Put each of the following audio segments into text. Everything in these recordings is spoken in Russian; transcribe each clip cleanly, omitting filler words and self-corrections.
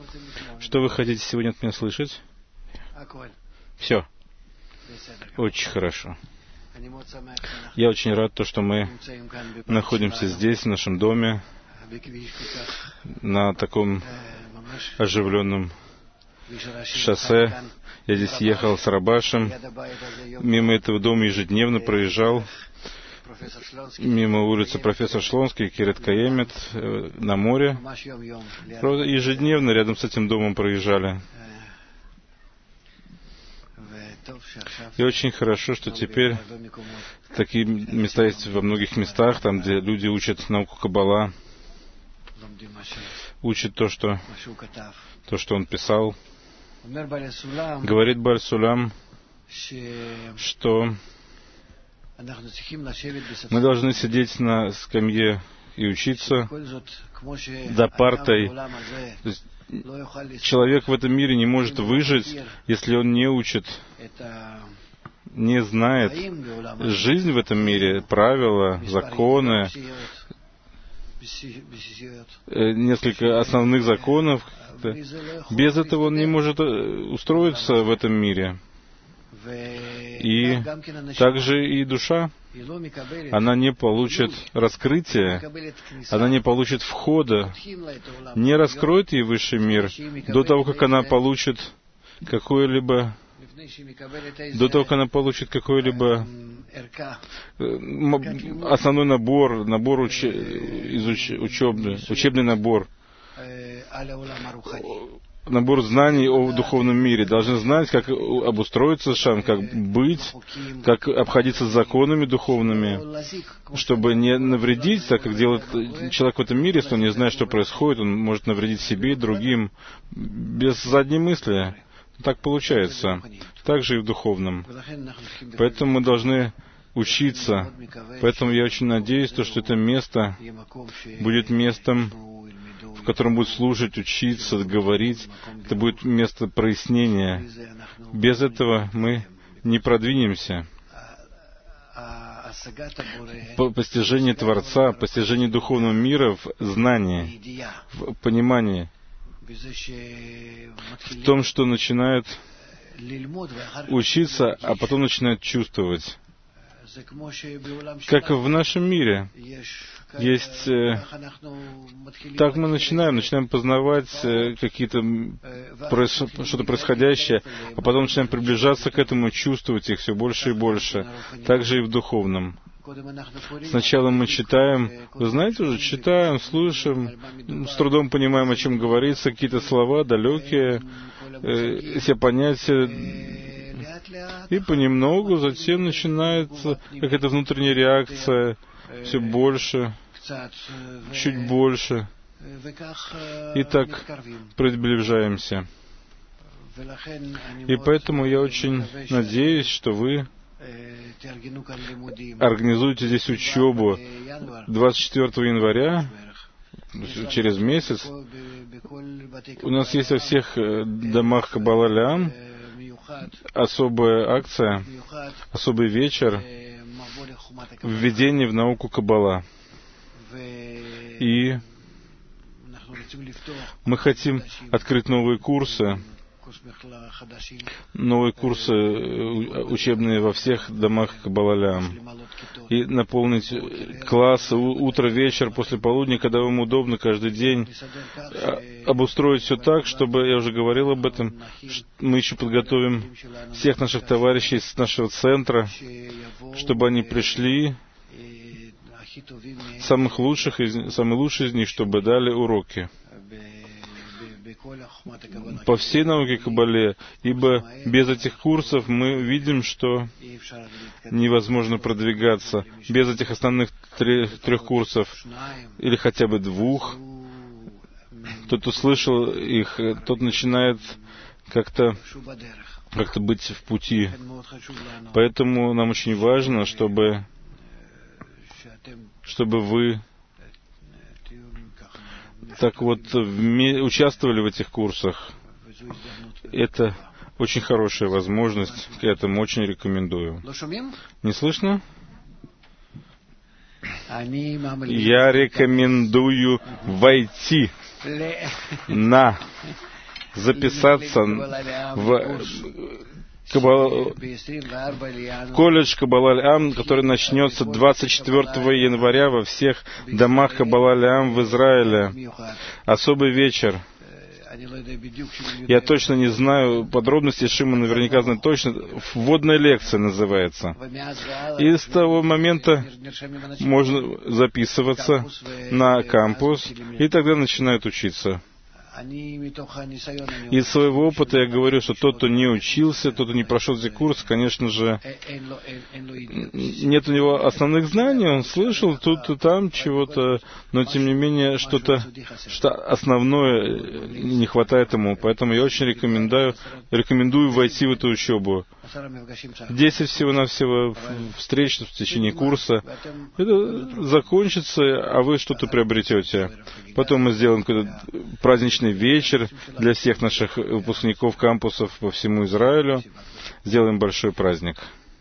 Что вы хотите сегодня от меня слышать? Все. Очень хорошо. Я очень рад, что мы находимся здесь, в нашем доме, на таком оживленном шоссе. Я здесь ехал с Рабашем, мимо этого дома ежедневно проезжал, мимо улицы Профессор Шлонский, Кирет Каемет, на море. Ежедневно рядом с этим домом проезжали. И очень хорошо, что теперь такие места есть во многих местах, там, где люди учат науку Каббала, учат то, что он писал. Говорит Бааль Сулам, что мы должны сидеть на скамье и учиться за партой. То есть человек в этом мире не может выжить, если он не учит, не знает жизнь в этом мире, правила, законы, несколько основных законов. Без этого он не может устроиться в этом мире. И также и душа, она не получит раскрытия, она не получит входа, не раскроет ей высший мир до того, как она получит какой-либо основной учебный набор знаний о духовном мире. Должны знать, как обустроиться шам, как быть, как обходиться с законами духовными, чтобы не навредить, так как делает человек в этом мире, если он не знает, что происходит, он может навредить себе и другим без задней мысли. Так получается. Так же и в духовном. Поэтому мы должны учиться. Поэтому я очень надеюсь, что это место будет местом, в котором будут слушать, учиться, говорить. Это будет место прояснения. Без этого мы не продвинемся. Постижение Творца, постижение духовного мира в знании, в понимании, в том, что начинают учиться, а потом начинают чувствовать. Как в нашем мире есть... Так мы начинаем познавать что-то происходящее, а потом начинаем приближаться к этому, чувствовать их все больше и больше. Так же и в духовном. Сначала мы читаем, вы знаете уже, читаем, слушаем, с трудом понимаем, о чем говорится, какие-то слова далекие, все понятия, и понемногу затем начинается какая-то внутренняя реакция, все больше, чуть больше, и так приближаемся. И поэтому я очень надеюсь, что вы организуете здесь учебу 24 января, через месяц. У нас есть во всех домах Каббала Леам особая акция, особый вечер введения в науку Каббала. И мы хотим открыть новые курсы учебные во всех домах Каббала Леам. И наполнить класс утро, вечер, после полудня, когда вам удобно, каждый день. Обустроить все так, чтобы, я уже говорил об этом, мы еще подготовим всех наших товарищей с нашего центра, чтобы они пришли, самые лучшие из них, чтобы дали уроки по всей науке Каббале, ибо без этих курсов мы видим, что невозможно продвигаться. Без этих основных трех курсов, или хотя бы двух, тот услышал их, тот начинает как-то быть в пути. Поэтому нам очень важно, чтобы вы так вот участвовали в этих курсах. Это очень хорошая возможность, я этому очень рекомендую. Не слышно? Я рекомендую войти на записаться в колледж Каббала-Аль-Ам, который начнется 24 января во всех домах Каббала-Аль-Ам в Израиле. Особый вечер. Я точно не знаю подробностей, Шимон наверняка знает точно. Вводная лекция называется. И с того момента можно записываться на кампус, и тогда начинают учиться. Из своего опыта я говорю, что тот, кто не учился, тот, кто не прошел эти курсы, конечно же, нет у него основных знаний, он слышал тут и там чего-то, но тем не менее что основное не хватает ему. Поэтому я очень рекомендую войти в эту учебу. 10 всего-навсего встреч в течение курса. Это закончится, а вы что-то приобретете. Потом мы сделаем какой-то праздничный вечер для всех наших выпускников кампусов по всему Израилю. Сделаем большой праздник.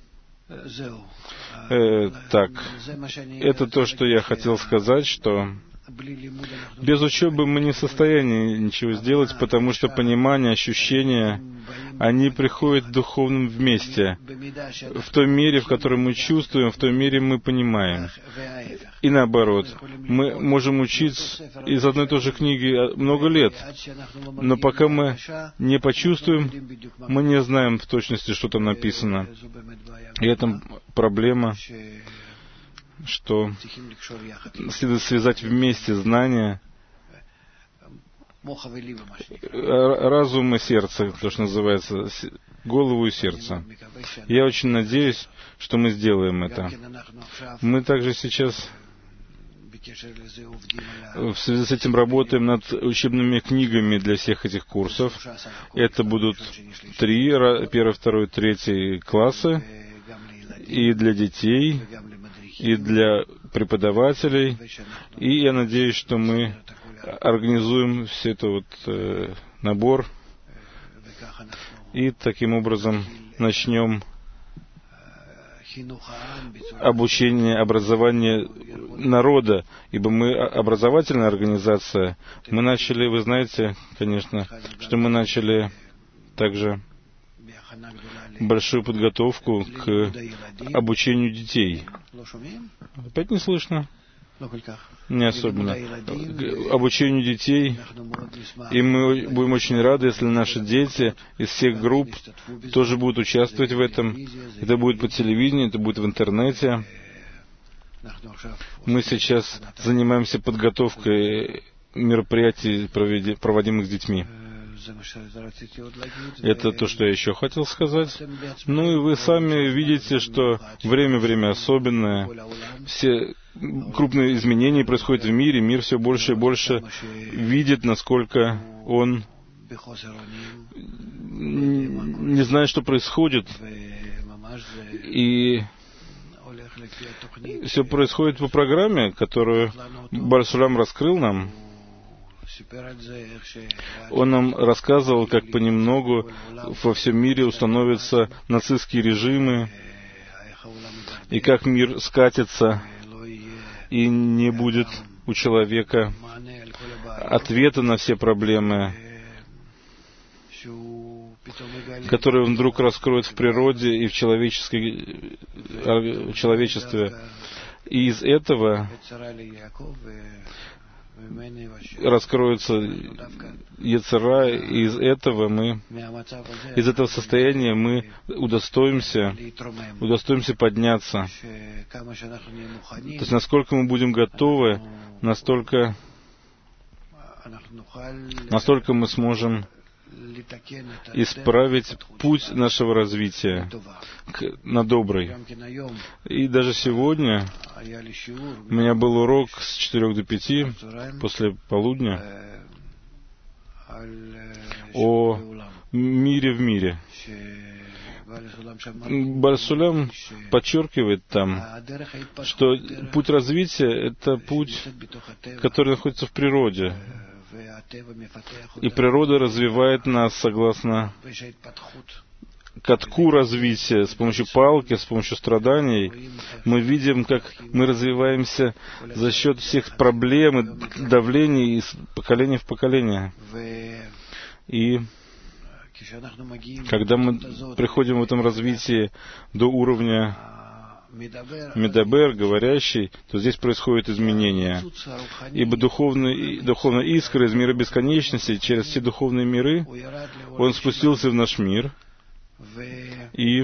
Так, это то, что я хотел сказать, что без учебы мы не в состоянии ничего сделать, потому что понимание, ощущения, они приходят в духовном вместе. В той мере, в которой мы чувствуем, в той мере мы понимаем. И наоборот, мы можем учиться из одной и той же книги много лет, но пока мы не почувствуем, мы не знаем в точности, что там написано. И это проблема, что следует связать вместе знания, разум и сердце, то, что называется, голову и сердце. Я очень надеюсь, что мы сделаем это. Мы также сейчас в связи с этим работаем над учебными книгами для всех этих курсов. Это будут 3, 1, 2, 3 классы, и для детей, и для преподавателей. И я надеюсь, что мы организуем все это набор, и таким образом начнем образование народа, ибо мы образовательная организация. Мы начали, вы знаете, конечно, что мы начали также большую подготовку к обучению детей. Опять не слышно? Не особенно. К обучению детей. И мы будем очень рады, если наши дети из всех групп тоже будут участвовать в этом. Это будет по телевидению, это будет в интернете. Мы сейчас занимаемся подготовкой мероприятий, проводимых с детьми. Это то, что я еще хотел сказать. Ну и вы сами видите, что время особенное. Все крупные изменения происходят в мире. Мир все больше и больше видит, насколько он не знает, что происходит. И все происходит по программе, которую Бааль Сулам раскрыл нам. Он нам рассказывал, как понемногу во всем мире установятся нацистские режимы, и как мир скатится, и не будет у человека ответа на все проблемы, которые он вдруг раскроет в природе и в человечестве. И из этого раскроется Йецер-Ара, и из этого состояния мы удостоимся подняться. То есть, насколько мы будем готовы, настолько мы сможем исправить путь нашего развития на добрый. И даже сегодня у меня был урок с 4 до 5 после полудня о мире в мире. Бааль Сулам подчеркивает там, что путь развития — это путь, который находится в природе. И природа развивает нас согласно катку развития, с помощью палки, с помощью страданий. Мы видим, как мы развиваемся за счет всех проблем и давлений из поколения в поколение. И когда мы приходим в этом развитии до уровня медабер, говорящий, то здесь происходит изменение. Ибо духовная искра из мира бесконечности через все духовные миры, он спустился в наш мир, и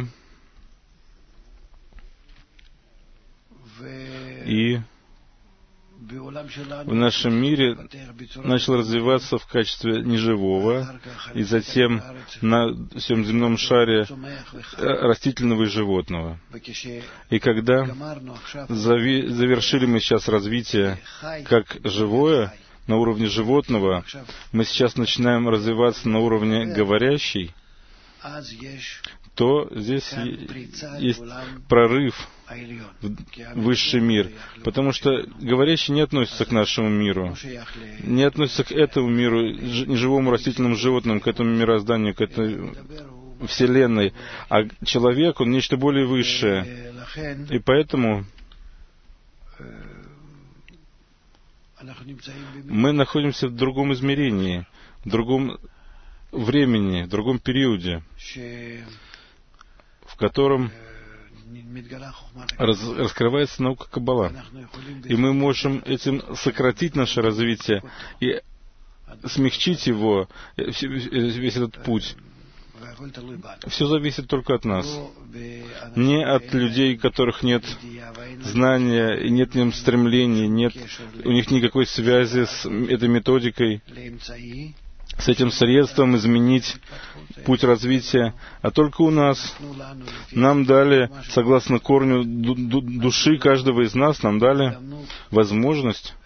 в нашем мире начал развиваться в качестве неживого, и затем на всем земном шаре растительного и животного. И когда завершили мы сейчас развитие как живое на уровне животного, мы сейчас начинаем развиваться на уровне говорящий, то здесь есть прорыв в высший мир, потому что говорящий не относится к нашему миру, не относится к этому миру, неживому растительному животному, к этому мирозданию, к этой Вселенной, а человек, он нечто более высшее. И поэтому мы находимся в другом измерении, в другом времени, в другом периоде, в котором раскрывается наука Каббала. И мы можем этим сократить наше развитие и смягчить его, весь этот путь. Все зависит только от нас. Не от людей, у которых нет знания, и нет в нем стремлений, нет у них никакой связи с этой методикой, с этим средством изменить путь развития, а только у нас. Нам дали, согласно корню души каждого из нас, нам дали возможность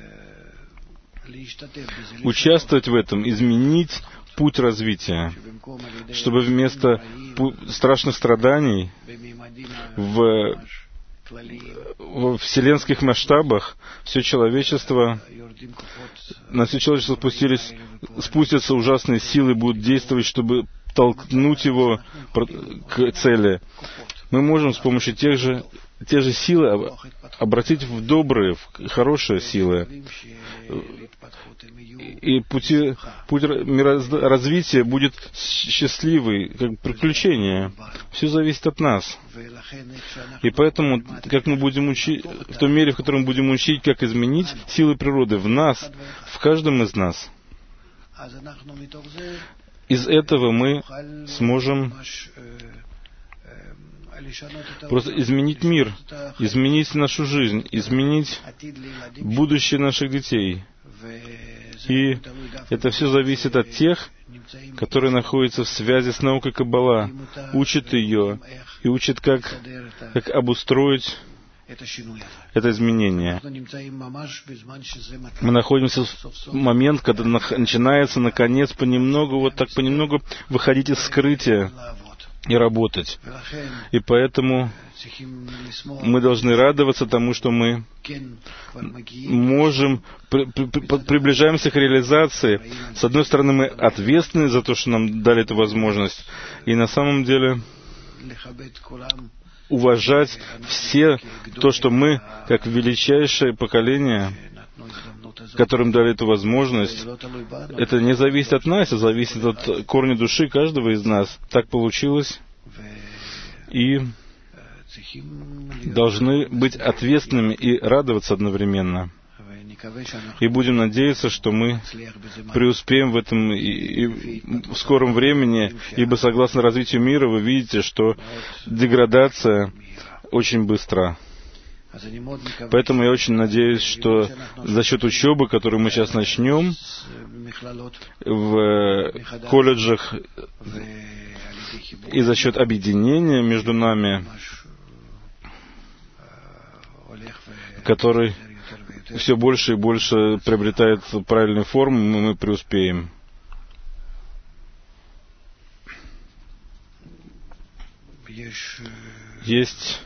участвовать в этом, изменить путь развития, чтобы вместо страшных страданий в вселенских масштабах все человечество, на все человечество спустятся ужасные силы, будут действовать, чтобы толкнуть его к цели. Мы можем с помощью те же силы обратить в добрые, в хорошие силы. И путь развития будет счастливый, как приключение. Все зависит от нас. И поэтому, как мы будем учить, в той мере, в которой мы будем учить, как изменить силы природы в нас, в каждом из нас, из этого мы сможем просто изменить мир, изменить нашу жизнь, изменить будущее наших детей. И это все зависит от тех, которые находятся в связи с наукой Каббала, учат ее и учат, как обустроить это изменение. Мы находимся в момент, когда начинается, наконец, понемногу выходить из скрытия и работать. И поэтому мы должны радоваться тому, что мы приближаемся к реализации. С одной стороны, мы ответственны за то, что нам дали эту возможность, и на самом деле уважать все то, что мы, как величайшее поколение, которым дали эту возможность, это не зависит от нас, а зависит от корня души каждого из нас. Так получилось. И должны быть ответственными и радоваться одновременно. И будем надеяться, что мы преуспеем в этом и в скором времени, ибо согласно развитию мира вы видите, что деградация очень быстра. Поэтому я очень надеюсь, что за счет учебы, которую мы сейчас начнем в колледжах, и за счет объединения между нами, который все больше и больше приобретает правильную форму, мы преуспеем. Есть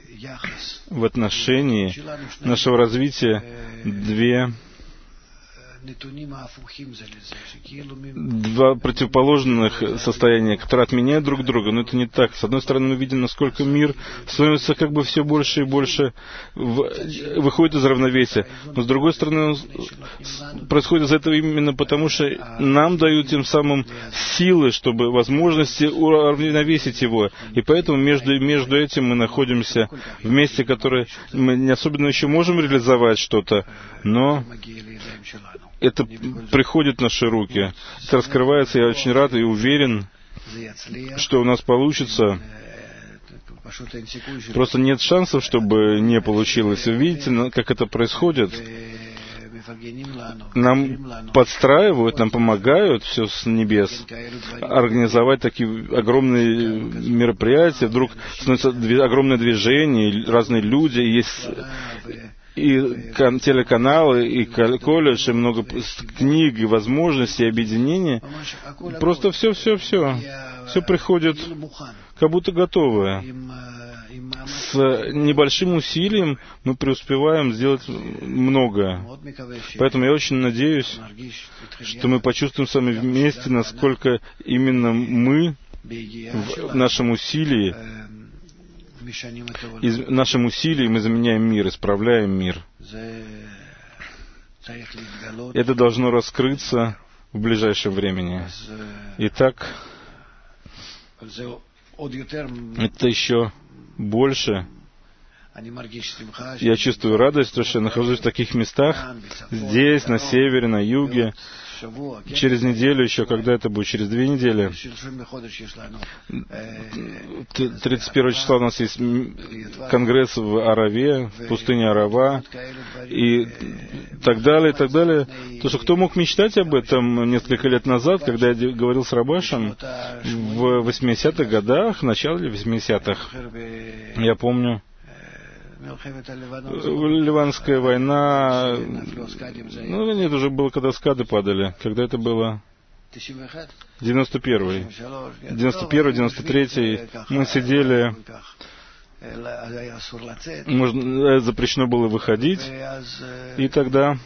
в отношении нашего развития две два противоположных состояния, которые отменяют друг друга, но это не так. С одной стороны, мы видим, насколько мир становится как бы все больше и больше выходит из равновесия, но с другой стороны, происходит из этого именно потому, что нам дают тем самым силы, чтобы возможности уравновесить его, и поэтому между этим мы находимся в месте, которое мы не особенно еще можем реализовать что-то, но это приходит в наши руки, это раскрывается. Я очень рад и уверен, что у нас получится. Просто нет шансов, чтобы не получилось. Вы видите, как это происходит? Нам подстраивают, нам помогают все с небес организовать такие огромные мероприятия. Вдруг становится огромное движение, разные люди, есть и телеканалы, и колледж, и много книг, и возможностей, и объединений. Просто все приходит как будто готовое. С небольшим усилием мы преуспеваем сделать многое. Поэтому я очень надеюсь, что мы почувствуем с вами вместе, насколько именно мы в нашем усилии мы заменяем мир, исправляем мир. Это должно раскрыться в ближайшем времени. Итак, это еще больше. Я чувствую радость, что я нахожусь в таких местах, здесь, на севере, на юге. Через неделю еще, когда это будет, через 2 недели. 31 числа у нас есть конгресс в Араве, в пустыне Арава, и так далее, и так далее. То, что кто мог мечтать об этом несколько лет назад, когда я говорил с Рабашем, в 80-х годах, в начале 80-х, я помню, Ливанская война, нет, уже было, когда скады падали. Когда это было? 91-й. 91-й, 93-й. Мы сидели, запрещено было выходить, и тогда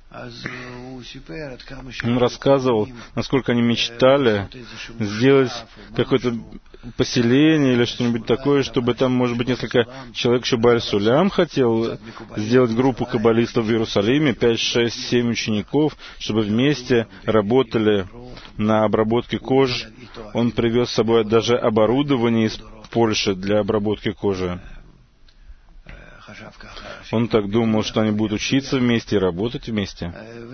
он рассказывал, насколько они мечтали сделать какое-то поселение или что-нибудь такое, чтобы там, может быть, несколько человек, еще Бааль Сулям хотел сделать группу каббалистов в Иерусалиме, 5, 6, 7 учеников, чтобы вместе работали на обработке кожи. Он привез с собой даже оборудование из Польши для обработки кожи. Он так думал, что они будут учиться вместе и работать вместе.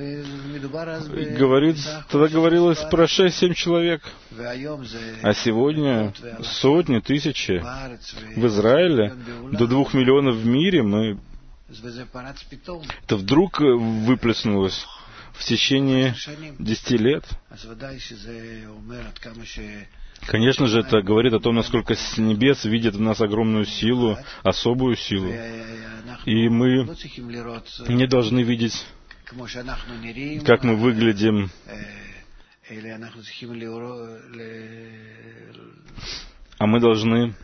Тогда говорилось про 6-7 человек. А сегодня сотни, тысячи. В Израиле до 2 миллионов в мире. Это вдруг выплеснулось в течение 10 лет. Конечно же, это говорит о том, насколько с небес видят в нас огромную силу, особую силу. И мы не должны видеть, как мы выглядим, а мы должны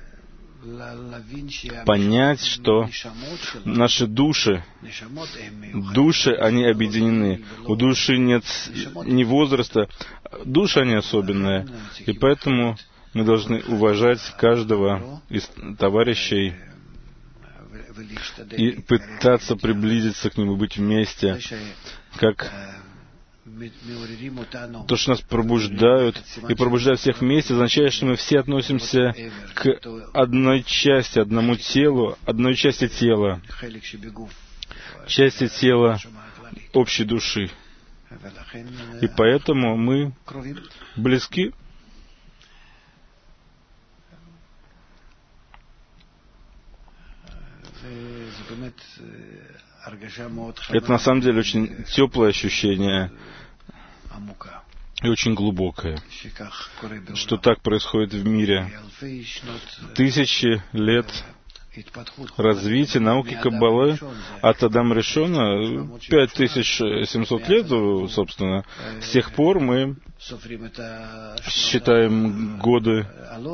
понять, что наши души, они объединены. У души нет ни возраста, души они особенные. И поэтому мы должны уважать каждого из товарищей и пытаться приблизиться к нему, быть вместе, как то, что нас пробуждают, и пробуждают всех вместе, означает, что мы все относимся к одной части, одному телу, одной части тела общей души. И поэтому мы близки. Это на самом деле очень теплое ощущение и очень глубокое, что так происходит в мире. 1000 лет развития науки Каббалы от Адама Ришона, 5700 лет, собственно. С тех пор мы считаем годы.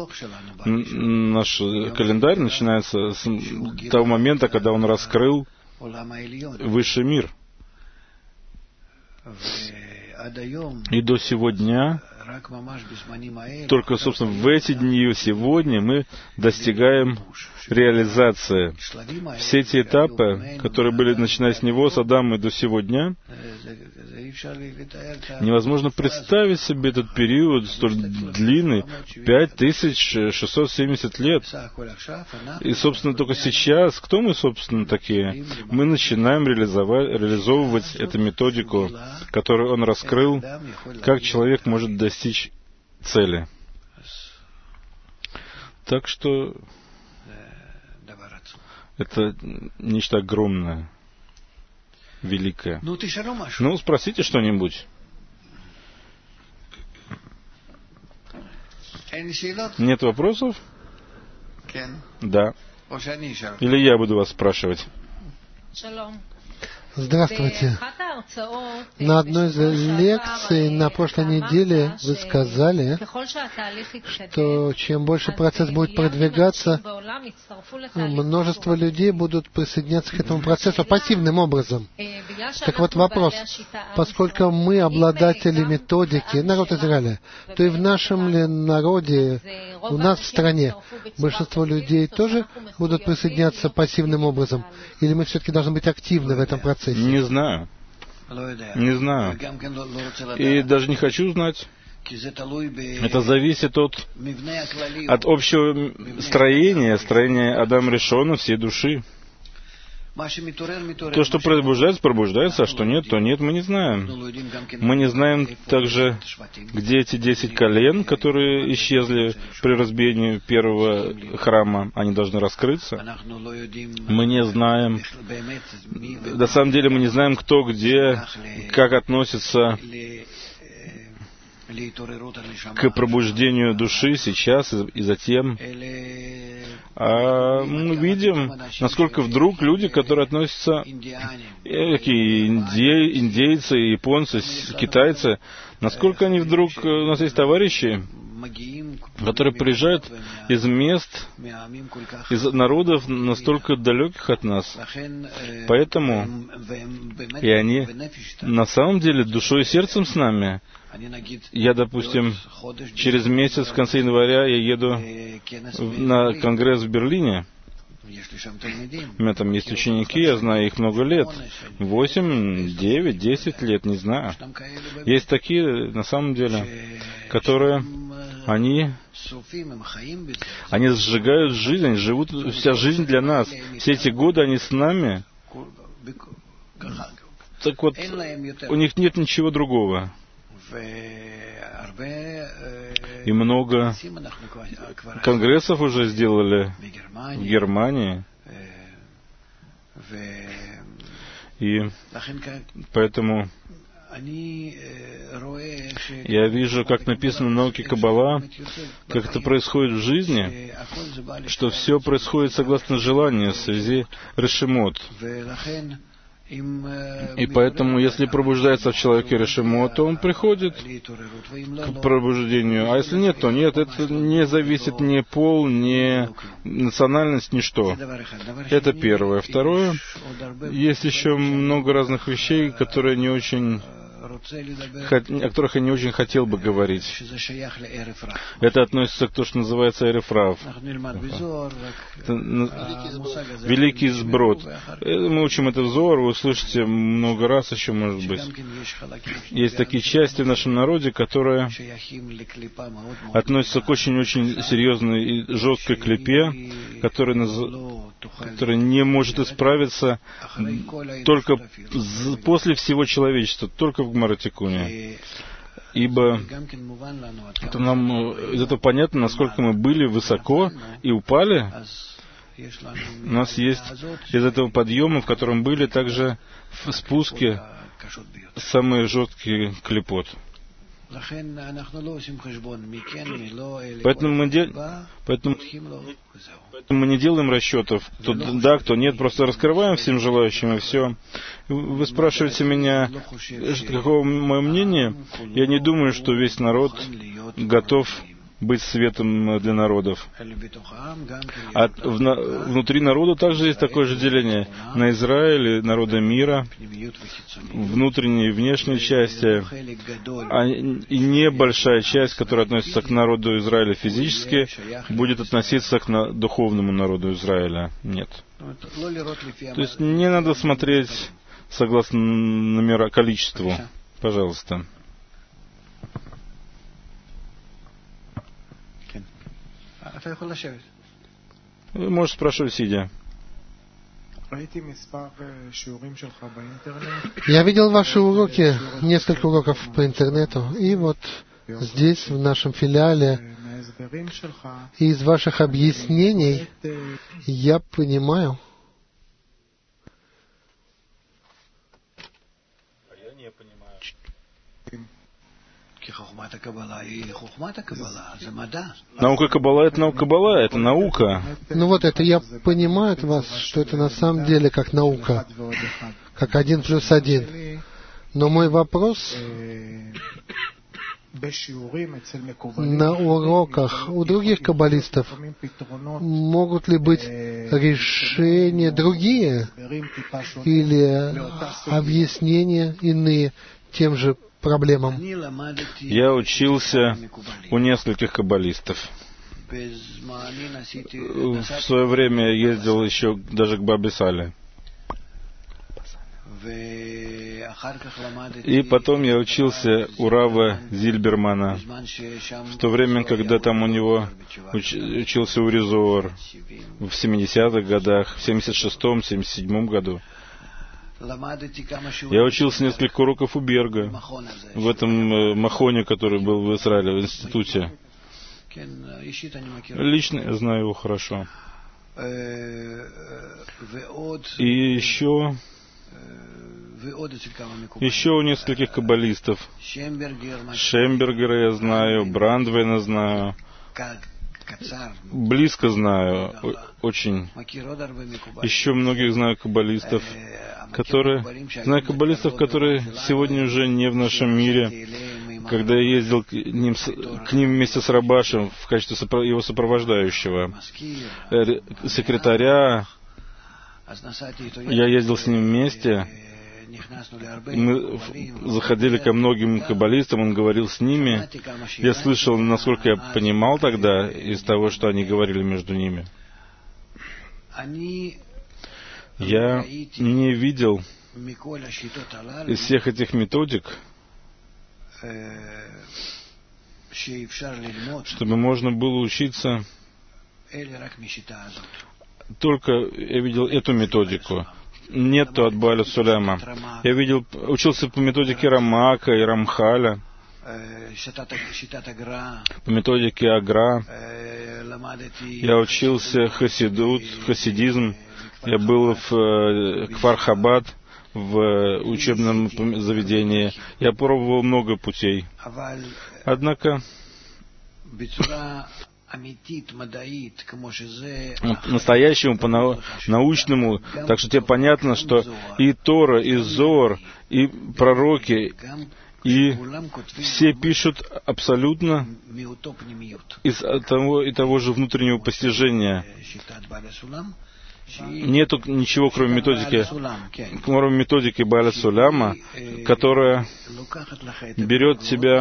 Наш календарь начинается с того момента, когда он раскрыл высший мир. И до сегодня, только, собственно, в эти дни, сегодня мы достигаем реализации. Все эти этапы, которые были, начиная с него, с Адама и до сегодня, невозможно представить себе этот период столь длинный, 5670 лет. И, собственно, только сейчас, кто мы, собственно, такие? Мы начинаем реализовывать эту методику, которую он раскрыл, как человек может достичь цели. Так что это нечто огромное, великое. Ну, спросите что-нибудь. Нет вопросов? Да. Или я буду вас спрашивать? Здравствуйте. На одной из лекций на прошлой неделе вы сказали, что чем больше процесс будет продвигаться, множество людей будут присоединяться к этому процессу пассивным образом. Так вот вопрос, поскольку мы обладатели методики, народ Израиля, то и в нашем ли народе, у нас в стране, большинство людей тоже будут присоединяться пассивным образом? Или мы все-таки должны быть активны в этом процессе? Не знаю. Не знаю. И даже не хочу знать. Это зависит от общего строения Адама Ришона, всей души. То, что пробуждается, а что нет, то нет, мы не знаем. Мы не знаем также, где эти 10 колен, которые исчезли при разбиении первого храма, они должны раскрыться. Мы не знаем, на самом деле мы не знаем, кто где, как относится к пробуждению души сейчас и затем. А мы видим, насколько вдруг люди, которые относятся, такие индейцы, японцы, китайцы, насколько они вдруг, у нас есть товарищи, которые приезжают из мест, из народов настолько далеких от нас. Поэтому, и они на самом деле душой и сердцем с нами. Я, допустим, через месяц, в конце января, я еду на конгресс в Берлине. У меня там есть ученики, я знаю их много лет. 8, 9, 10 лет, не знаю. Есть такие, на самом деле, которые, они сжигают жизнь, они живут, вся жизнь для нас. Все эти годы они с нами. Так вот, у них нет ничего другого. И много конгрессов уже сделали в Германии. И поэтому я вижу, как написано в науке Каббала, как это происходит в жизни, что все происходит согласно желанию в связи решимот. И поэтому, если пробуждается в человеке решимо, то он приходит к пробуждению. А если нет, то нет. Это не зависит ни пол, ни национальность, ничто. Это первое. Второе, есть еще много разных вещей, которые не очень, о которых я не очень хотел бы говорить. Это относится к тому, что называется Эрев Рав. Великий сброд. Мы учим это в Зоар, вы услышите много раз еще, может быть. Есть такие части в нашем народе, которые относятся к очень-очень серьезной и жесткой клипе, которая не может исправиться только после всего человечества, только в Гмара-Тикуне. Ибо это нам из этого понятно, насколько мы были высоко и упали. У нас есть из этого подъема, в котором были также в спуске самые жесткие клипот. Поэтому мы не делаем расчетов, кто да, кто нет, просто раскрываем всем желающим, и все. Вы спрашиваете меня, каково мое мнение? Я не думаю, что весь народ готов быть светом для народов. Внутри народа также есть такое же деление на Израиль, народы мира, внутренние и внешние части, и небольшая часть, которая относится к народу Израиля физически, будет относиться к духовному народу Израиля. Нет. То есть не надо смотреть согласно количеству. Пожалуйста. Вы можете спрашивать, сидя. Я видел ваши уроки, несколько уроков по интернету, и вот здесь, в нашем филиале, из ваших объяснений я понимаю, Наука Каббала — это наука Каббала, это наука. Ну вот это я понимаю от вас, что это на самом деле как наука, как 1+1. Но мой вопрос: на уроках у других каббалистов могут ли быть решения другие или объяснения иные тем же проблемам? Я учился у нескольких каббалистов. В свое время я ездил еще даже к Бабе Сале. И потом я учился у Рава Зильбермана, в то время, когда там у него учился Ури Зоар в 70-х годах, в 76-м, 77-м году. Я учился несколько уроков у Берга, в этом махоне, который был в Израиле, в институте. Лично я знаю его хорошо. И еще у нескольких каббалистов. Шембергера я знаю, Брандвейна знаю. Близко знаю, очень. Еще многих знаю каббалистов, которые сегодня уже не в нашем мире. Когда я ездил к ним вместе с Рабашем в качестве его сопровождающего, секретаря, я ездил с ним вместе. Мы заходили ко многим каббалистам, он говорил с ними. Я слышал, насколько я понимал тогда, из того, что они говорили между ними. Я не видел из всех этих методик, чтобы можно было учиться, только я видел эту методику. Нету от Бааля Суляма. Я учился по методике Рамака и Рамхаля, по методике Агра. Я учился хасидизм. Я был в Кфар-Хабад, в учебном заведении. Я пробовал много путей. Однако настоящему, по-научному, так что тебе понятно, что и Тора, и Зоар, и пророки, и все пишут абсолютно из того же внутреннего постижения. Нету ничего, кроме методики Бааля Суляма, которая берет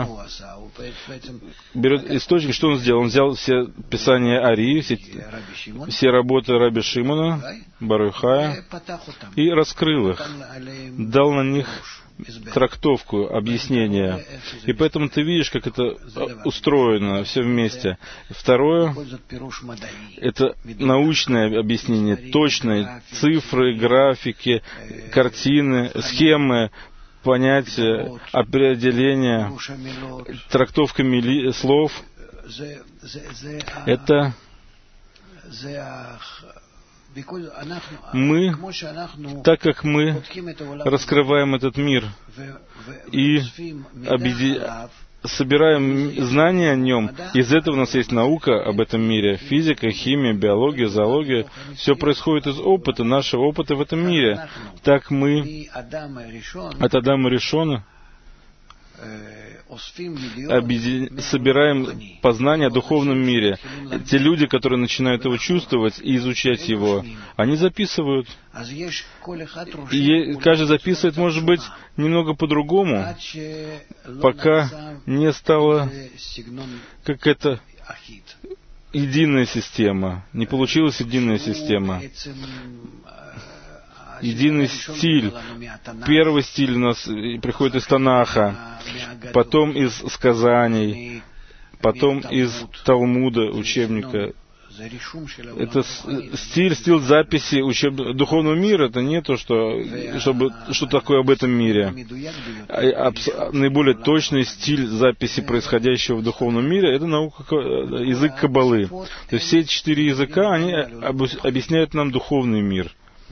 источник. Что он сделал? Он взял все писания Ари, все работы Раби Шимона, Барухая, и раскрыл их, дал на них трактовку, объяснение. И поэтому ты видишь, как это устроено все вместе. Второе — это научное объяснение, точные цифры, графики, картины, схемы, понятия, определения, трактовками слов. Это мы, так как мы раскрываем этот мир и собираем знания о нем, из этого у нас есть наука об этом мире, физика, химия, биология, зоология. Все происходит из опыта, нашего опыта в этом мире. Так мы от Адама Ришона собираем познание о духовном мире. Те люди, которые начинают его чувствовать и изучать его, они записывают. И каждый записывает, может быть, немного по-другому, пока не стало какая-то единая система, не получилась единая система. Единый стиль. Первый стиль у нас приходит из Танаха, потом из сказаний, потом из Талмуда, учебника. Это стиль записи духовного мира. Это не то, что такое об этом мире. Наиболее точный стиль записи происходящего в духовном мире — это язык Каббалы. То есть все 4 языка, они объясняют нам духовный мир.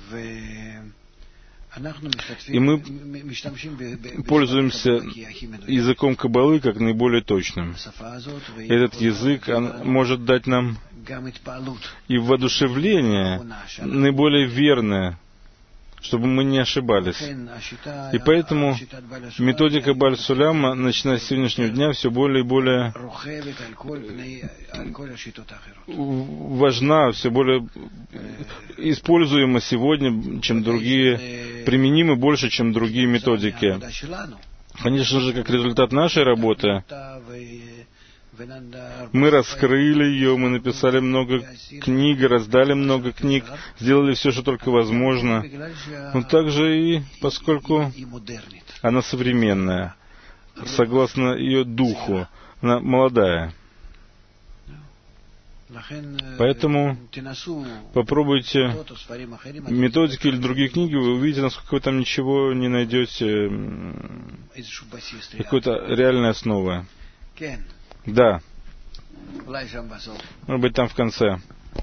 И мы пользуемся языком Каббалы как наиболее точным. Этот язык может дать нам и воодушевление, наиболее верное, чтобы мы не ошибались. И поэтому методика Бааль Суляма, начиная с сегодняшнего дня, все более и более важна, все более используема сегодня, чем другие, применима больше, чем другие методики. Конечно же, как результат нашей работы, мы раскрыли ее, мы написали много книг, раздали много книг, сделали все, что только возможно. Но также и поскольку она современная, согласно ее духу, она молодая. Поэтому попробуйте методики или другие книги, вы увидите, насколько вы там ничего не найдете, какой-то реальной основы. Да. Может быть, там в конце.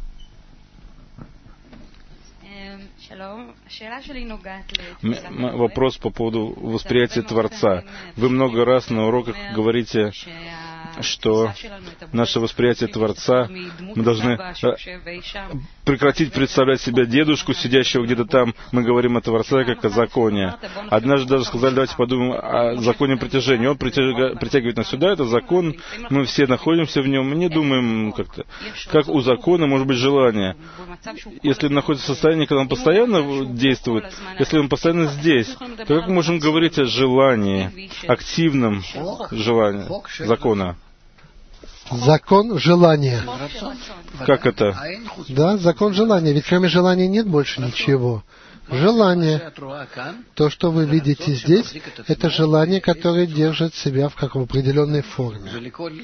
Вопрос по поводу восприятия Творца. Вы много раз на уроках говорите, что наше восприятие Творца, мы должны прекратить представлять себя дедушку, сидящего где-то там. Мы говорим о Творце как о законе. Однажды даже сказали, давайте подумаем о законе притяжения. Он притягивает нас сюда, это закон, мы все находимся в нем, мы не думаем как-то. Как у закона может быть желание. Если он находится в состоянии, когда он постоянно действует, если он постоянно здесь, то как мы можем говорить о желании, активном желании закона? Закон желания. Как это? Да, закон желания. Ведь кроме желания нет больше ничего. Желание. То, что вы видите здесь, это желание, которое держит себя в какой определенной форме.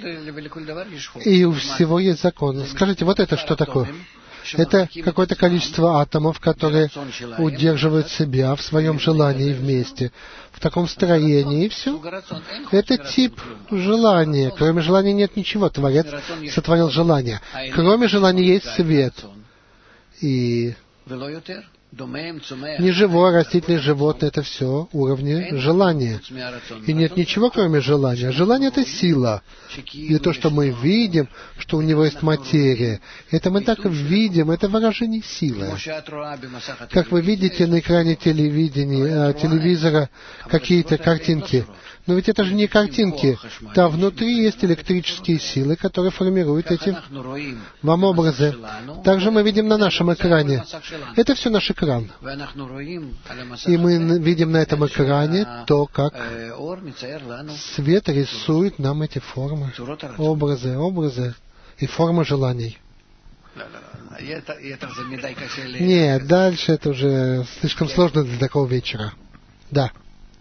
И у всего есть закон. Скажите, вот это что такое? Это какое-то количество атомов, которые удерживают себя в своем желании вместе, в таком строении, и все. Это тип желания. Кроме желания нет ничего. Творец сотворил желание. Кроме желания есть свет. И неживое, растительное, животное — это все уровни желания. И нет ничего, кроме желания. Желание — это сила. И то, что мы видим, что у него есть материя, это мы так видим, это выражение силы. Как вы видите на экране телевизора какие-то картинки. Но ведь это же не картинки. Там внутри есть электрические силы, которые формируют эти вам образы. Также мы видим на нашем экране. Это все наш экран. И мы видим на этом экране то, как свет рисует нам эти формы, образы и формы желаний. Нет, дальше это уже слишком сложно для такого вечера. Да.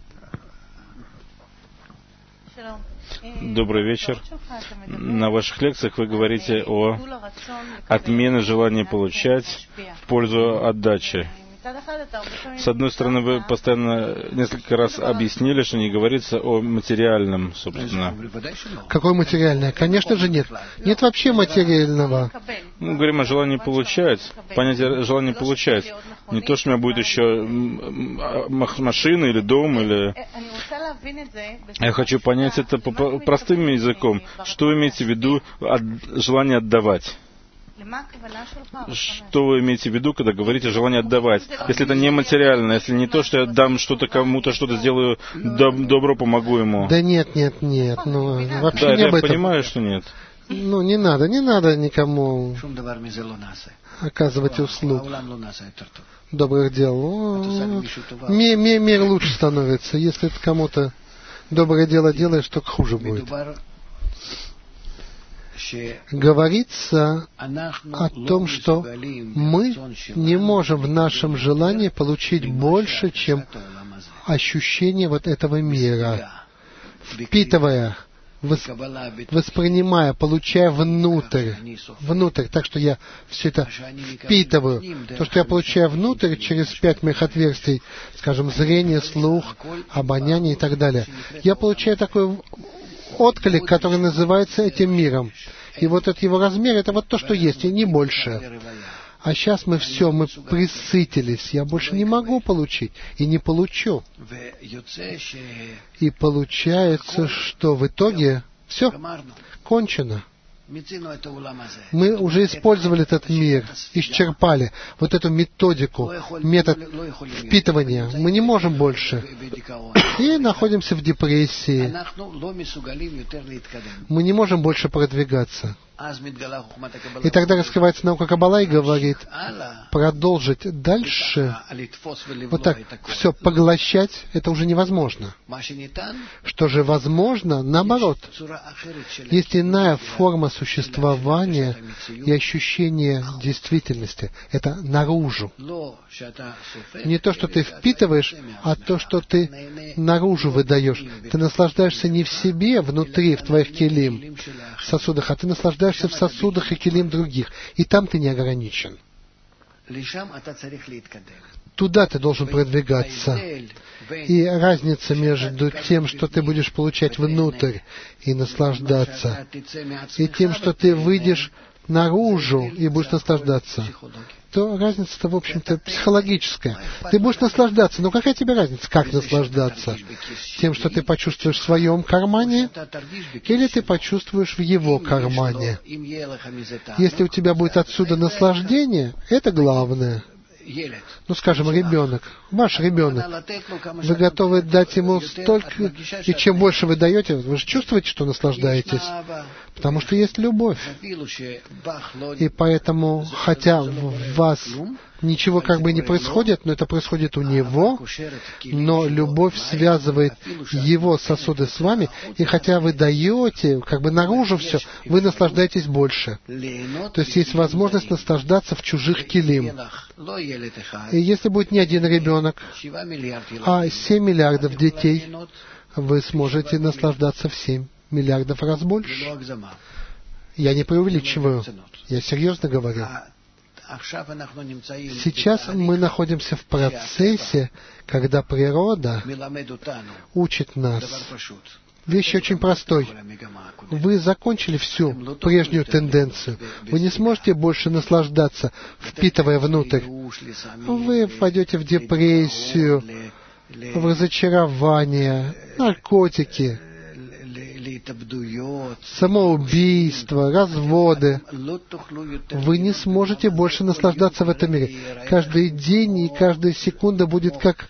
Добрый вечер. На ваших лекциях вы говорите о отмене желания получать в пользу отдачи. С одной стороны, вы постоянно несколько раз объяснили, что не говорится о материальном, собственно. Какое материальное? Конечно же нет. Нет вообще материального. Мы говорим о желании получать. Понятие желания получать. Не то, что у меня будет еще машина или дом, или... Я хочу понять это простым языком. Что вы имеете в виду желание отдавать? Что вы имеете в виду, когда говорите желание отдавать? Если это не материально, если не то, что я дам что-то кому-то, что-то сделаю, добро помогу ему. Да нет, ну вообще да, не об этом. Я понимаю, что нет. Ну, не надо никому оказывать услуг, добрых дел. Мир лучше становится. Если ты кому-то доброе дело делаешь, то хуже будет. Говорится о том, что мы не можем в нашем желании получить больше, чем ощущение вот этого мира, впитывая, воспринимая, получая внутрь, так что я все это впитываю. То, что я получаю внутрь через 5 моих отверстий, скажем, зрение, слух, обоняние и так далее, я получаю такой отклик, который называется этим миром. И вот этот его размер, это вот то, что есть, и не больше. А сейчас мы присытились, я больше не могу получить, и не получу. И получается, что в итоге все кончено. Мы уже использовали этот мир, исчерпали вот эту методику, метод впитывания. Мы не можем больше. И находимся в депрессии. Мы не можем больше продвигаться. И тогда раскрывается наука Каббала и говорит, продолжить дальше, вот так, все поглощать, это уже невозможно. Что же возможно? Наоборот. Есть иная форма существования и ощущения действительности. Это наружу. Не то, что ты впитываешь, а то, что ты наружу выдаешь. Ты наслаждаешься не в себе, внутри, в твоих келим, в сосудах, а ты наслаждаешься в сосудах и келим других. И там ты не ограничен. Туда ты должен продвигаться. И разница между тем, что ты будешь получать внутрь и наслаждаться, и тем, что ты выйдешь наружу и будешь наслаждаться, то разница-то, в общем-то, психологическая. Ты будешь наслаждаться, но какая тебе разница, как наслаждаться? Тем, что ты почувствуешь в своем кармане, или ты почувствуешь в его кармане? Если у тебя будет отсюда наслаждение, это главное. Ну, скажем, ребенок, ваш ребенок, вы готовы дать ему столько, и чем больше вы даете, вы же чувствуете, что наслаждаетесь, потому что есть любовь. И поэтому, хотя в вас ничего как бы не происходит, но это происходит у него, но любовь связывает его сосуды с вами, и хотя вы даете как бы наружу все, вы наслаждаетесь больше. То есть есть возможность наслаждаться в чужих келим. И если будет не один ребенок, а 7 миллиардов детей, вы сможете наслаждаться в 7 миллиардов раз больше. Я не преувеличиваю, я серьезно говорю. Сейчас мы находимся в процессе, когда природа учит нас. Вещь очень простой. Вы закончили всю прежнюю тенденцию. Вы не сможете больше наслаждаться, впитывая внутрь. Вы впадете в депрессию, в разочарование, наркотики, самоубийство, разводы. Вы не сможете больше наслаждаться в этом мире. Каждый день и каждая секунда будет как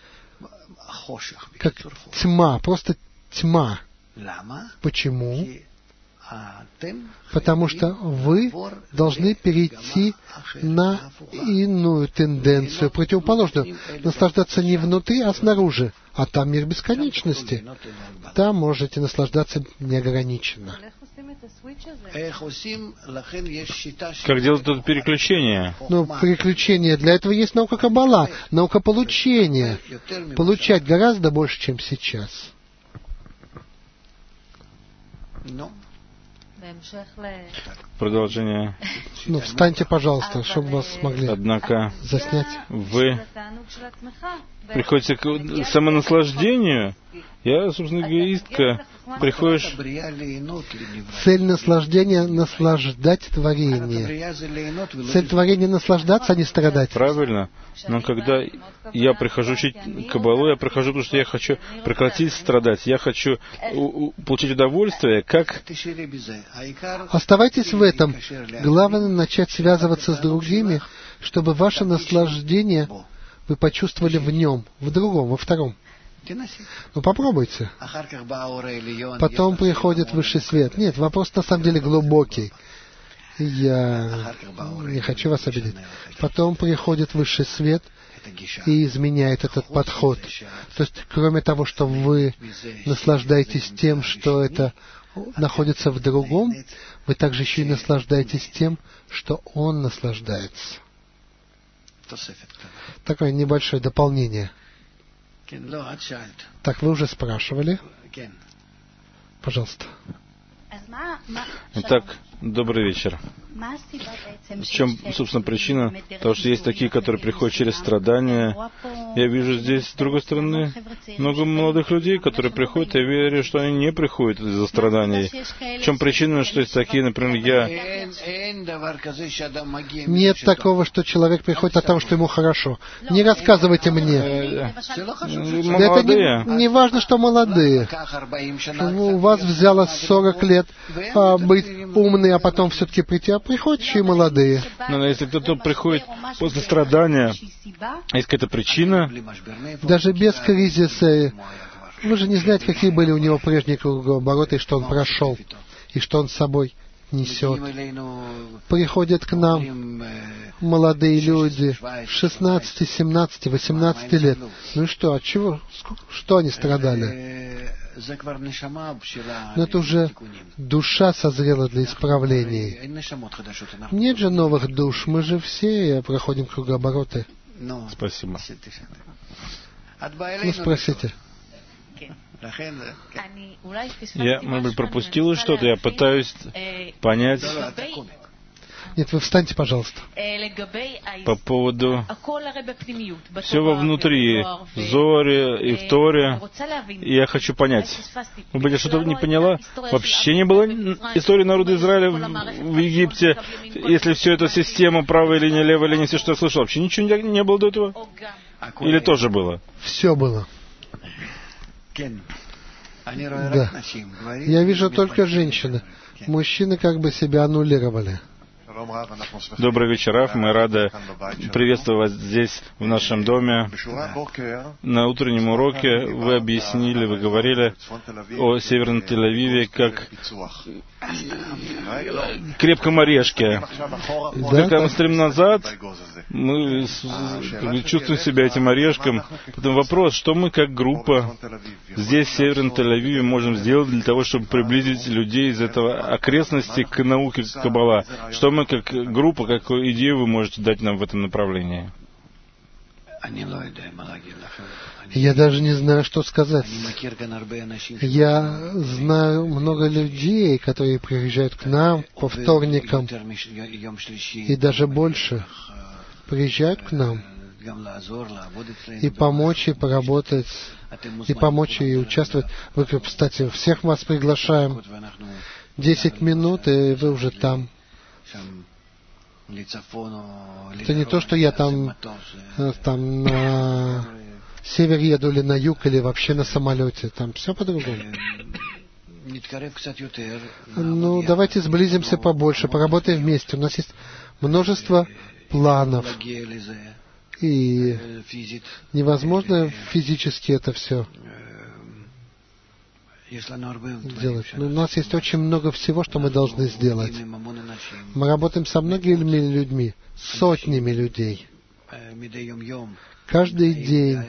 тьма, просто тьма. Почему? Потому что вы должны перейти на иную тенденцию, противоположную. Наслаждаться не внутри, а снаружи. А там мир бесконечности. Там можете наслаждаться неограниченно. Как делать это переключение? Ну, переключение. Для этого есть наука Каббала, наука получения. Получать гораздо больше, чем сейчас. Продолжение. Ну, встаньте, пожалуйста, чтобы вас смогли Однако заснять. вы приходится к самонаслаждению, я, собственно, эгоистка. Приходишь... Цель наслаждения — наслаждать творение. Цель творения — наслаждаться, а не страдать. Правильно. Но когда я прихожу учить Каббалу, я прихожу, потому что я хочу прекратить страдать. Я хочу получить удовольствие, как... Оставайтесь в этом. Главное — начать связываться с другими, чтобы ваше наслаждение вы почувствовали в нем, в другом, во втором. Ну, попробуйте. Потом приходит высший свет. Нет, вопрос на самом деле глубокий. Я не хочу вас обидеть. Потом приходит высший свет и изменяет этот подход. То есть, кроме того, что вы наслаждаетесь тем, что это находится в другом, вы также еще и наслаждаетесь тем, что он наслаждается. Такое небольшое дополнение. Так, вы уже спрашивали. Пожалуйста. Итак, добрый вечер. В чем, собственно, причина того, что есть такие, которые приходят через страдания? Я вижу здесь, с другой стороны, много молодых людей, которые приходят, и я верю, что они не приходят из-за страданий. В чем причина, что есть такие, например, я... Нет такого, что человек приходит от того, что ему хорошо. Не рассказывайте мне. Молодые. Это не важно, что молодые. У вас взяло 40 лет быть умный, а потом все-таки прийти, а приходят еще и молодые. Но если кто-то приходит после страдания, есть какая-то причина. Даже без кризиса. Вы же не знаете, какие были у него прежние кругообороты, и что он прошел, и что он с собой несет. Приходят к нам молодые люди 16, 17, 18 лет. Ну и что, от чего? Что они страдали? Но это уже душа созрела для исправлений. Нет же новых душ, мы же все проходим кругообороты. Спасибо. Ну, спросите. Я, может быть, пропустил что-то, я пытаюсь понять. Нет, вы встаньте, пожалуйста. По поводу... Все вовнутри, в Зоре и в Торе. И я хочу понять. Может быть, я что-то не поняла? Вообще не было истории народа Израиля в Египте, если все это система, правая линия, левая линия, все, что я слышал. Вообще ничего не было до этого? Или тоже было? Все было. Да. Я вижу только женщины. Мужчины как бы себя аннулировали. Добрый вечер, Раф. Мы рады приветствовать вас здесь, в нашем доме. На утреннем уроке вы объяснили, вы говорили о Северном Тель-Авиве как крепком орешке. Когда мы стоим назад, мы чувствуем себя этим орешком. Потом вопрос, что мы как группа здесь, в Северном Тель-Авиве, можем сделать для того, чтобы приблизить людей из этого окрестности к науке Каббала? Что мы как группа, какую идею вы можете дать нам в этом направлении? Я даже не знаю, что сказать. Я знаю много людей, которые приезжают к нам по вторникам, и даже больше приезжают к нам, и помочь, и поработать, и помочь, и участвовать. Вы, кстати, всех вас приглашаем. 10 минут, и вы уже там. Это не то, что я там на север еду или на юг, или вообще на самолете. Там все по-другому. Ну, давайте сблизимся побольше, поработаем вместе. У нас есть множество планов. И невозможно физически это все делать. Но у нас есть очень много всего, что мы должны сделать. Мы работаем со многими людьми, сотнями людей. Каждый день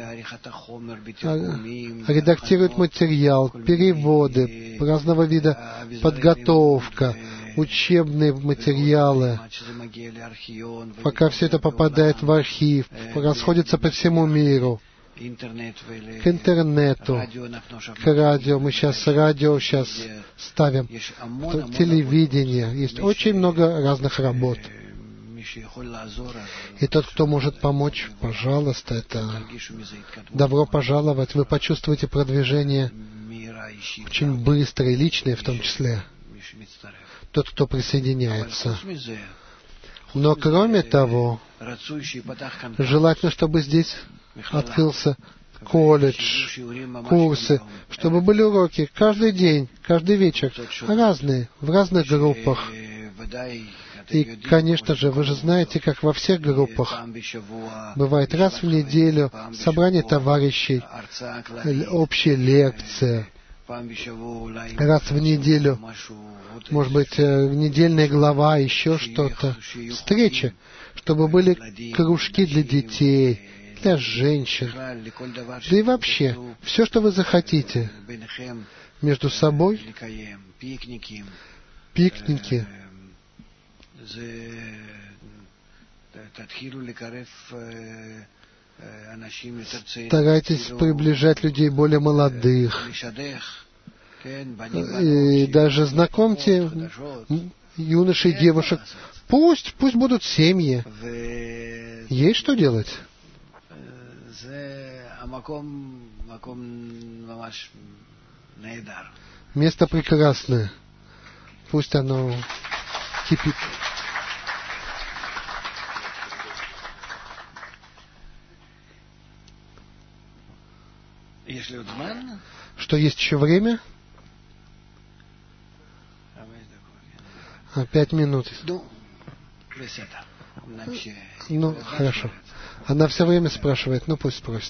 редактируют материал, переводы, разного вида подготовка, учебные материалы. Пока все это попадает в архив, расходится по всему миру. К интернету, к радио. Мы сейчас радио ставим. Телевидение. Есть очень много разных работ. И тот, кто может помочь, пожалуйста, это добро пожаловать. Вы почувствуете продвижение очень быстрое и личное в том числе. Тот, кто присоединяется. Но кроме того, желательно, чтобы здесь открылся колледж, курсы, чтобы были уроки каждый день, каждый вечер, разные, в разных группах. И, конечно же, вы же знаете, как во всех группах бывает раз в неделю собрание товарищей, общая лекция, раз в неделю, может быть, недельная глава, еще что-то, встречи, чтобы были кружки для детей, для женщин, да и вообще, все, что вы захотите, между собой, пикники, старайтесь приближать людей более молодых, и даже знакомьте юношей и девушек. Пусть будут семьи. Есть что делать. Место прекрасное. Пусть оно кипит. Что есть еще время? 5 минут. Ну, хорошо. Она все время спрашивает, ну пусть спросит.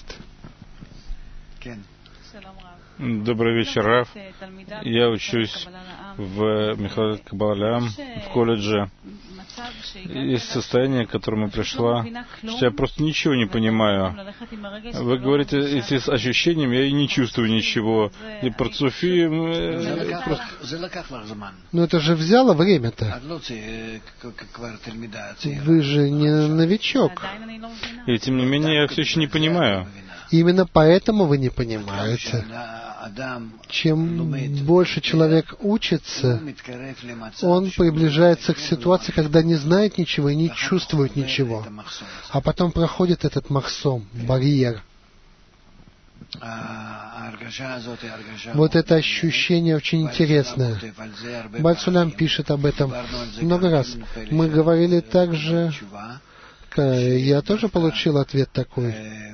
Добрый вечер, Рав. Я учусь в Михалат Каббала в колледже. Есть состояние, к которому пришла, что я просто ничего не понимаю. Вы говорите, эти с ощущением, я и не чувствую ничего. И парцуфи... Но это же взяло время-то. Вы же не новичок. И тем не менее, я все еще не понимаю. Именно поэтому вы не понимаете. Чем больше человек учится, он приближается к ситуации, когда не знает ничего и не чувствует ничего. А потом проходит этот махсом, барьер. Вот это ощущение очень интересное. Бааль Сулям пишет об этом много раз. Мы говорили также, я тоже получил ответ такой.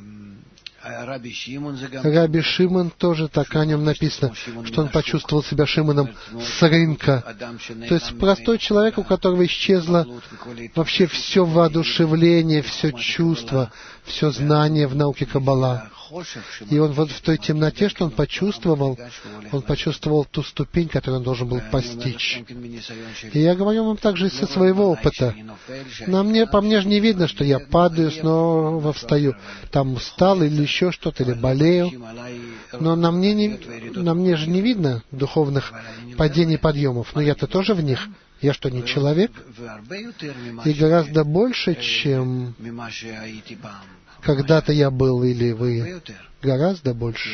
Раби Шимон тоже так о нем написано, что он почувствовал себя Шимоном с рынка. То есть простой человек, у которого исчезло вообще все воодушевление, все чувство, все знание в науке Каббала. И он вот в той темноте, что он почувствовал ту ступень, которую он должен был постичь. И я говорю вам также со своего опыта. По мне же не видно, что я падаю, снова встаю. Там устал или еще что-то, или болею. Но на мне же не видно духовных падений и подъемов. Но я-то тоже в них. Я что, не человек? И гораздо больше, чем когда-то я был или вы, гораздо больше.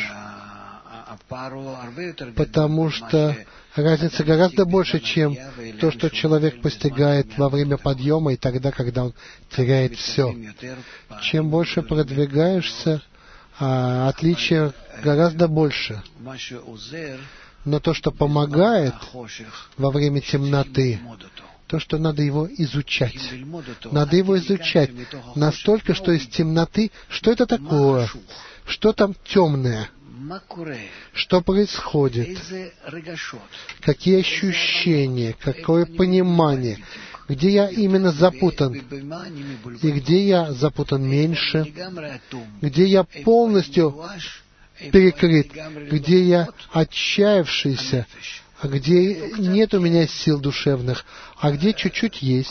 Потому что разница гораздо больше, чем то, что человек постигает во время подъема и тогда, когда он теряет все. Чем больше продвигаешься, отличия гораздо больше. Но то, что помогает во время темноты, то, что надо его изучать. Надо его изучать настолько, что из темноты, что это такое, что там темное, что происходит, какие ощущения, какое понимание, где я именно запутан, и где я запутан меньше, где я полностью перекрыт, где я отчаявшийся, а где нет у меня сил душевных, а где чуть-чуть есть.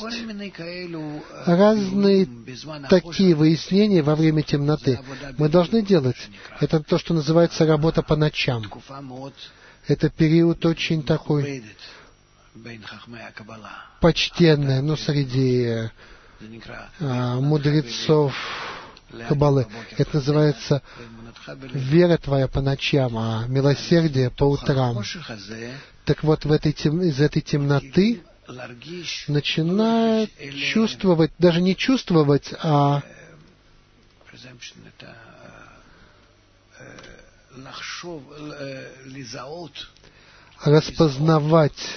Разные такие выяснения во время темноты мы должны делать. Это то, что называется работа по ночам. Это период очень такой почтенный, среди мудрецов Каббалы. Это называется вера твоя по ночам, а милосердие по утрам. Так вот, из этой темноты начинает чувствовать, даже не чувствовать, а распознавать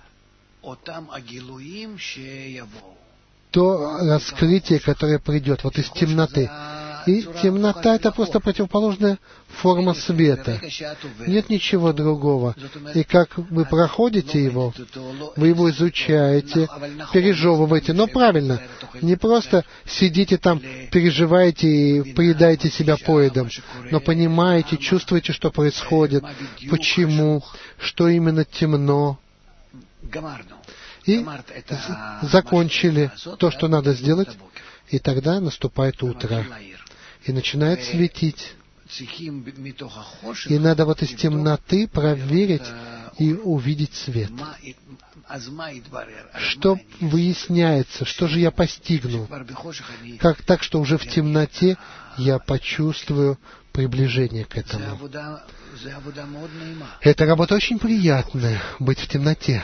то раскрытие, которое придет вот из темноты. И темнота — это просто противоположная форма света. Нет ничего другого. И как вы проходите его, вы его изучаете, пережевываете, но правильно. Не просто сидите там, переживаете и поедаете себя поедом, но понимаете, чувствуете, что происходит, почему, что именно темно. И закончили то, что надо сделать, и тогда наступает утро, и начинает светить. И надо вот из темноты проверить и увидеть свет. Что выясняется, что же я постигну? Как так, что уже в темноте я почувствую приближение к этому? Это работа очень приятная, быть в темноте.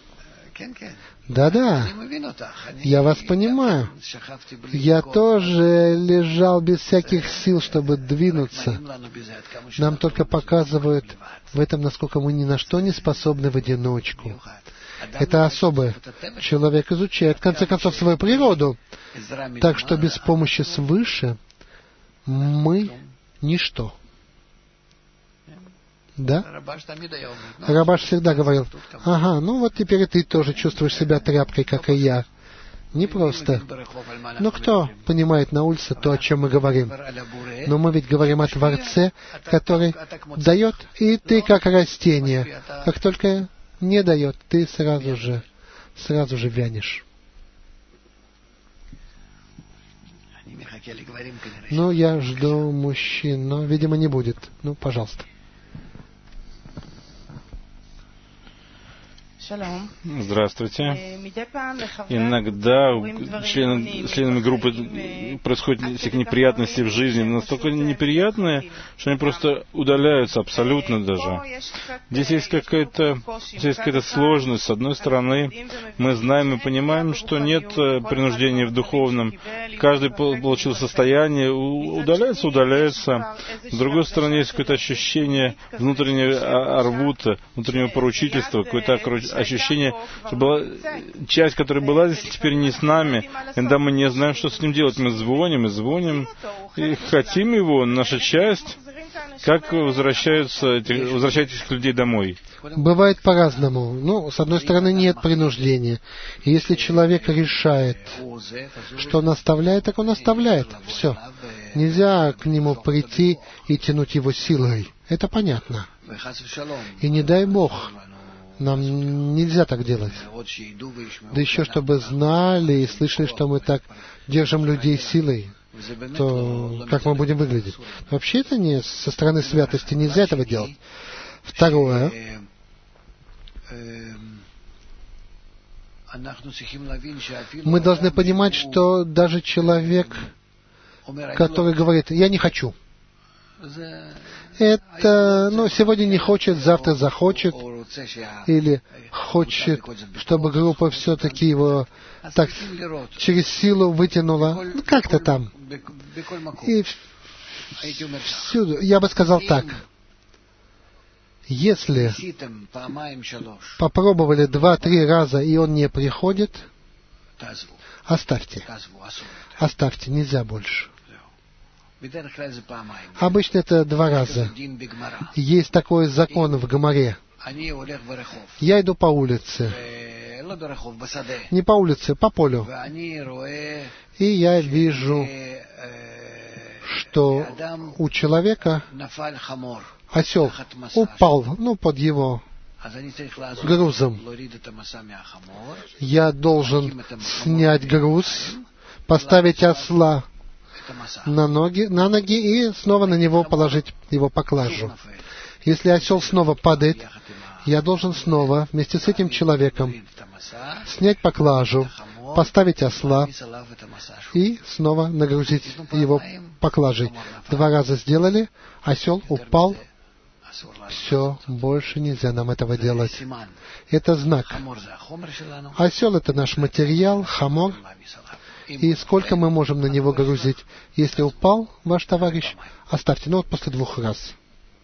Да-да, я вас понимаю. Я тоже лежал без всяких сил, чтобы двинуться. Нам только показывают в этом, насколько мы ни на что не способны в одиночку. Это особое. Человек изучает, в конце концов, свою природу. Так что без помощи свыше мы ничто. Да? Рабаш всегда говорил: ага, ну вот теперь и ты тоже чувствуешь себя тряпкой, как и я. Непросто. Но кто понимает на улице то, о чем мы говорим? Но мы ведь говорим о Творце, который дает, и ты как растение. Как только не дает, ты сразу же вянешь. Ну, я жду мужчин, но, видимо, не будет. Ну, пожалуйста. Здравствуйте. Иногда членами группы происходят всякие неприятности в жизни, настолько неприятные, что они просто удаляются абсолютно даже. Здесь есть какая-то сложность. С одной стороны, мы знаем и понимаем, что нет принуждения в духовном. Каждый получил состояние, удаляется. С другой стороны, есть какое-то ощущение внутреннего арвута, внутреннего поручительства, какое-то ощущение, что была часть, которая была здесь, теперь не с нами. Иногда мы не знаем, что с ним делать. Мы звоним и хотим его, наша часть. Как возвращать этих людей домой? Бывает по-разному. Ну, с одной стороны, нет принуждения. И если человек решает, что он оставляет, так он оставляет. Все. Нельзя к нему прийти и тянуть его силой. Это понятно. И не дай Бог, нам нельзя так делать. Да еще чтобы знали и слышали, что мы так держим людей силой, то как мы будем выглядеть? Вообще это не со стороны святости, нельзя этого делать. Второе. Мы должны понимать, что даже человек, который говорит: «Я не хочу», это, сегодня не хочет, завтра захочет, или хочет, чтобы группа все-таки его так через силу вытянула, как-то там. И всюду, я бы сказал так: если попробовали 2-3 раза, и он не приходит, оставьте. Оставьте, нельзя больше. Обычно это 2 раза. Есть такой закон в Гемаре. Я иду по улице. Не по улице, по полю. И я вижу, что у человека осел упал, под его грузом. Я должен снять груз, поставить осла на ноги и снова на него положить его поклажу. Если осел снова падает, я должен снова вместе с этим человеком снять поклажу, поставить осла и снова нагрузить его поклажей. 2 раза сделали, осел упал, Все, больше нельзя нам этого делать. Это знак. Осел — это наш материал, хамор. И сколько мы можем на него грузить? Если упал ваш товарищ, оставьте. Ну вот после 2 раз.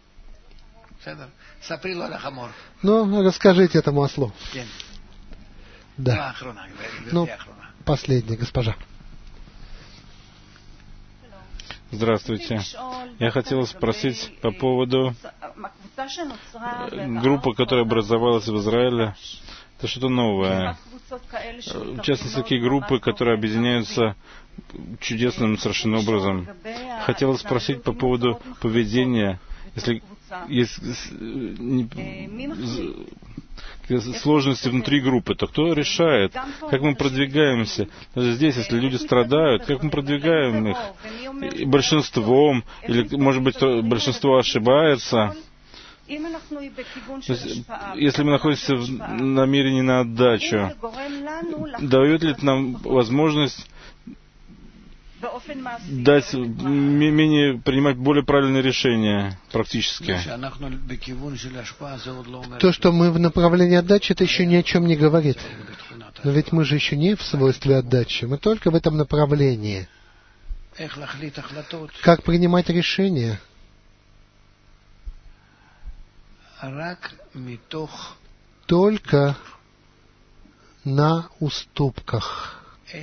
Ну, расскажите этому ослу. Да. Ну, последний, госпожа. Здравствуйте. Я хотел спросить по поводу группы, которая образовалась в Израиле. Это что-то новое. В частности, такие группы, которые объединяются чудесным совершенно образом. Хотел спросить по поводу поведения, если есть сложности внутри группы, то кто решает, как мы продвигаемся? Даже здесь, если люди страдают, как мы продвигаем их? И большинством, или, может быть, большинство ошибается? То есть, если мы находимся в намерении на отдачу, дает ли это нам возможность дать принимать более правильные решения практически? То, что мы в направлении отдачи, это еще ни о чем не говорит. Но ведь мы же еще не в свойстве отдачи, мы только в этом направлении. Как принимать решения? Только на уступках.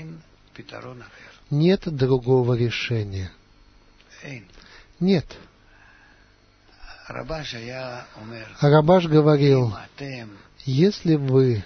Нет другого решения. Нет. Рабаш говорил, если вы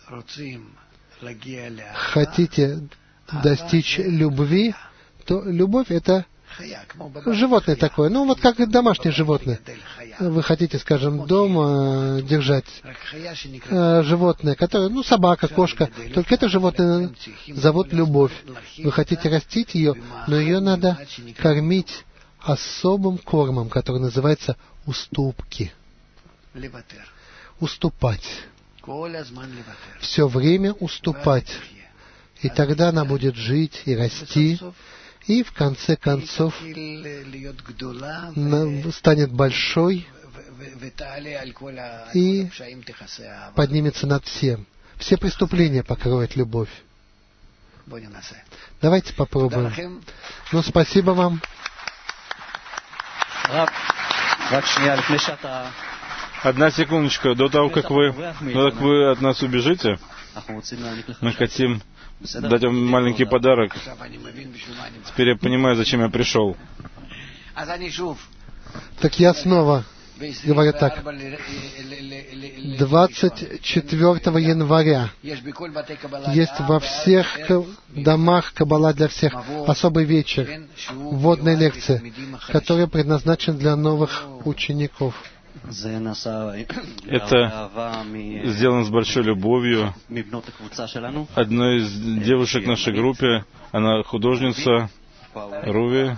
хотите достичь любви, то любовь — это животное такое. Ну, вот как домашнее животное. Вы хотите, скажем, дома держать животное, которое, ну, собака, кошка. Только это животное зовут любовь. Вы хотите растить ее, но ее надо кормить особым кормом, который называется уступки. Уступать. Все время уступать. И тогда она будет жить и расти. И в конце концов станет большой и поднимется над всем. Все преступления покроет любовь. Давайте попробуем. Ну, спасибо вам. Одна секундочка. До того, как вы от нас убежите, мы хотим дать вам маленький подарок. Теперь я понимаю, зачем я пришел. Так я снова говорю так. 24 января есть во всех домах Каббала для всех особый вечер, вводная лекция, которая предназначена для новых учеников. Это сделано с большой любовью. Одна из девушек в нашей группе, она художница, Руви.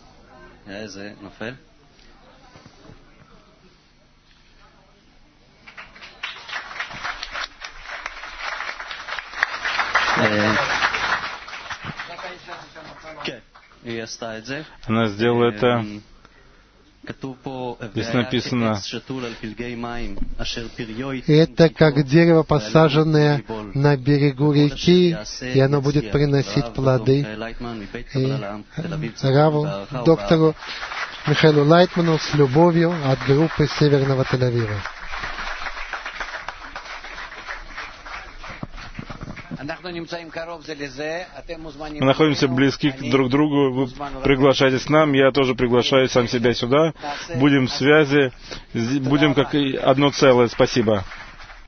Она сделала это. Здесь написано, это как дерево, посаженное на берегу реки, и оно будет приносить плоды. И Раву, доктору Михаилу Лайтману с любовью от группы Северного Тель-Авива. Мы находимся близки друг к другу. Вы приглашаетесь к нам, я тоже приглашаю сам себя сюда. Будем в связи, будем как одно целое. Спасибо.